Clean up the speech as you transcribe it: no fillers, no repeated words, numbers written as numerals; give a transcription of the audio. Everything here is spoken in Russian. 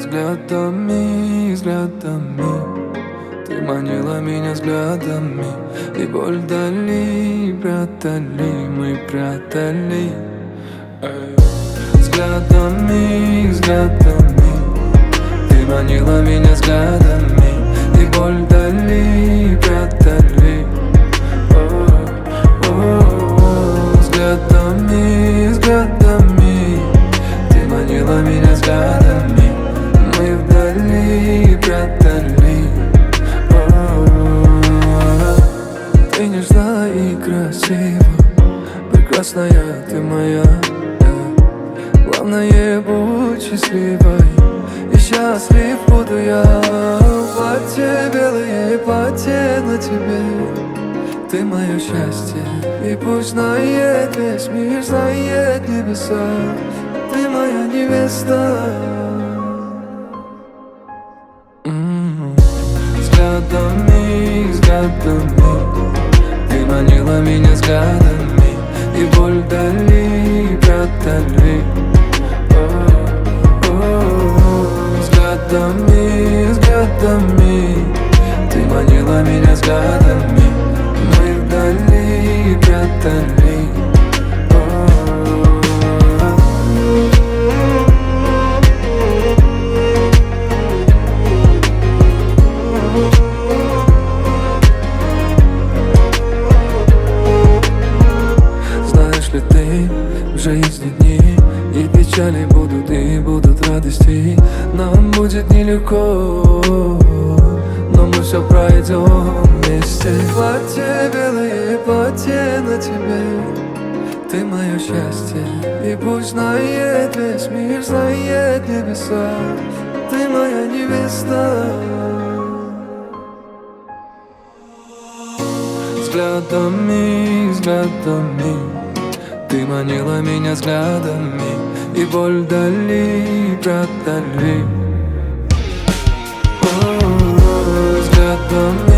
взглядами, взглядами. Ты манила меня взглядами, и боль вдали прятали, мы прятали. Взглядами, взглядами. Ты манила меня взглядами, и боль вдали прятали. Взглядами, взглядами. Ты манила меня взглядами, мы вдали прятали. Ты нежна и красива, прекрасная ты моя, главное будь счастливой, и счастлив буду я. Платье белое, платье на тебе, ты мое счастье, и пусть знает весь мир, знает небеса, ты моя невеста. Взглядами, взглядами. Ты манила меня взглядами, и боль вдали прятали. Взглядами, взглядами. Ты манила меня взглядами, мы вдали прятали. Знаешь ли ты, в жизни дни и печали будут, и будут радости. Нам будет нелегко, но мы все пройдем вместе. Платье белое, платье на тебе, ты мое счастье, и пусть знает весь мир, знает небеса, ты моя невеста. Взглядами, взглядами. Ты манила меня взглядами, и боль вдали прятали. Взглядами.